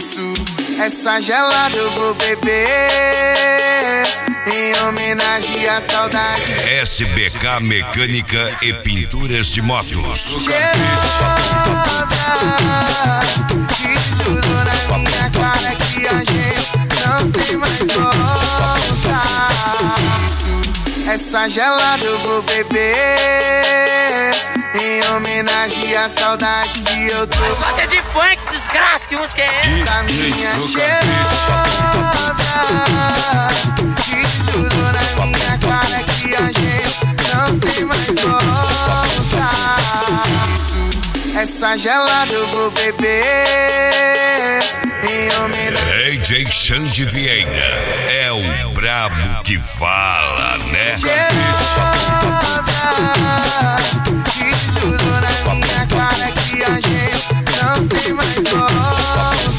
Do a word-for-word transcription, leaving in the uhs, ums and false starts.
Isso, essa gelada eu vou beber em homenagem à saudade. S B K Mecânica e Pinturas de Motos. Cheirosa, que jurou na minha cara que a gente não tem mais volta. Isso, essa gelada eu vou beber em homenagem à saudade que eu tô. Mas gosta de funk, desgraça, que música é essa? Da minha cheirosa, que jurou na minha cara que a gente não tem mais volta. Isso, essa gelada eu vou beber em homenagem. D J Xande Vieira é o brabo que fala, né? Cheirosa, que jurou na minha cara que a gente não tem mais volta.